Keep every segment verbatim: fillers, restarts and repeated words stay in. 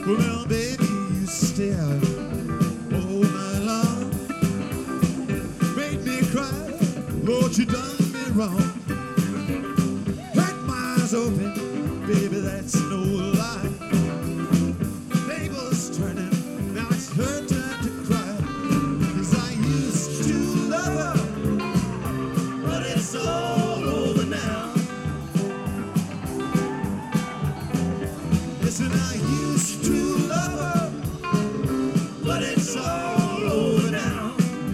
Well, baby, you stay out all night long. Made me cry, Lord, you done me wrong. Had my eyes open, baby, that's no lie. Tables turning, now it's her turn to cry. 'Cause I used to love her, but it's all over now. Listen, I used to love her, but it's all over now.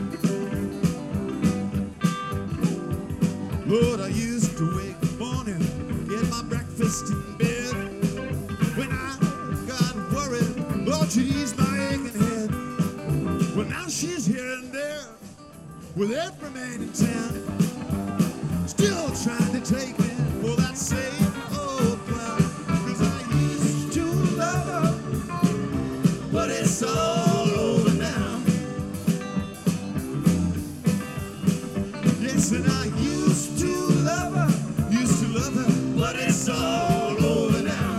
Lord, I used to wake up morning, get my breakfast in bed. When I got worried, Lord, she'd ease my aching head. Well, now she's here and there with every man in town, still trying to take me for that same old clown. 'Cause I used to love her, but it's all over now. Yes, and I used to love her, used to love her, but it's all over now.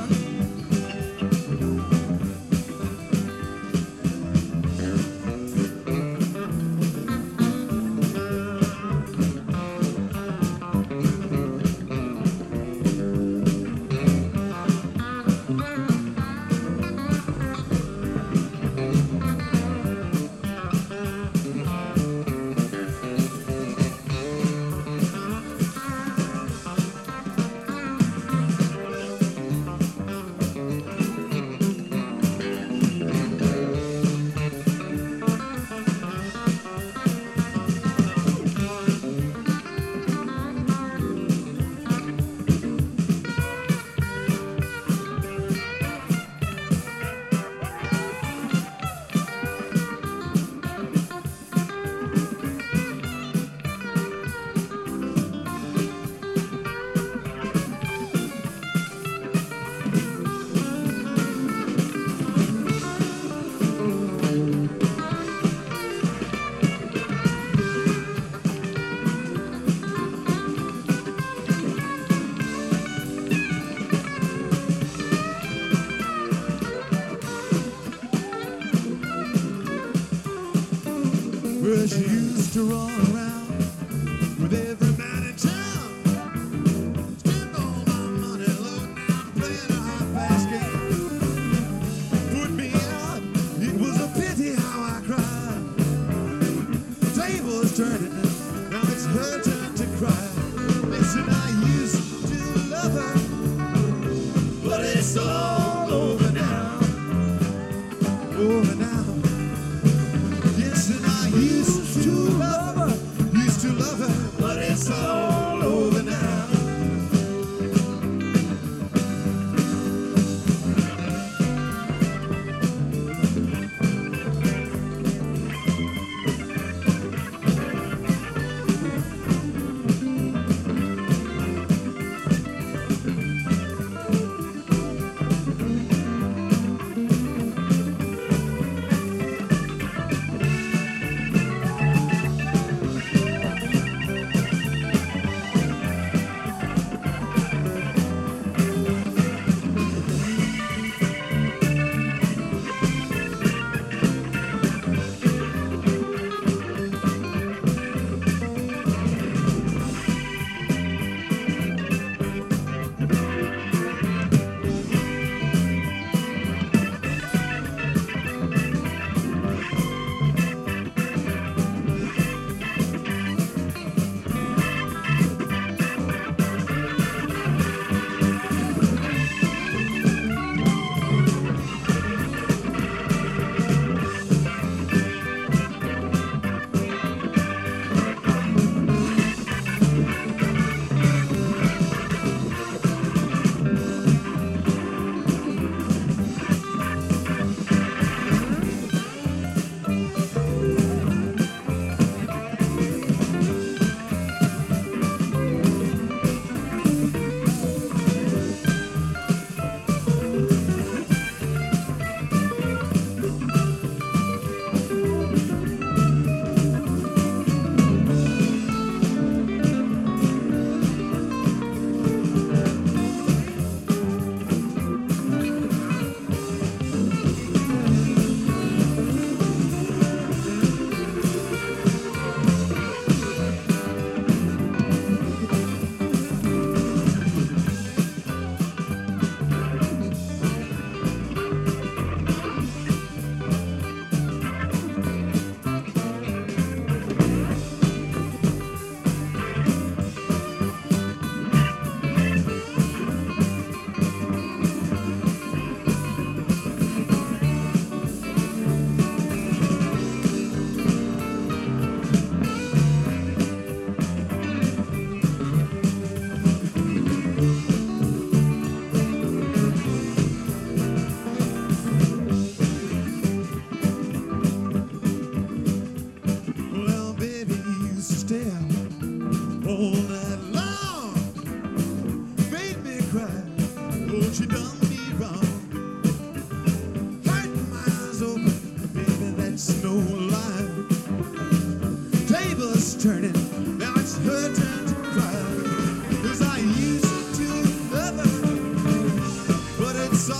Well, she used to run around with every man in town. Spend all my money, look now, playing a high-fast game. Put me out, it was a pity how I cried. The table's turning, now it's her turn to cry. Listen, I used to love her, but it's all over now, over now. Yes, and I used to love her, used to love her, but it's all over now.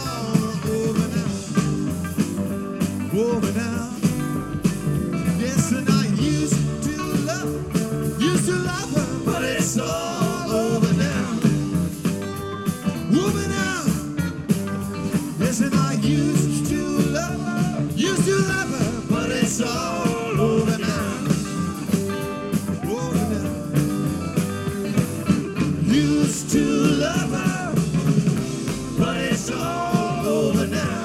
all over now. Over now. Yes, and I used to love, used to love her, but it's all over now. Over now. Yes, and I used to love her, used to love her, but it's all over now. Over now. Used to love her, but it's all over now.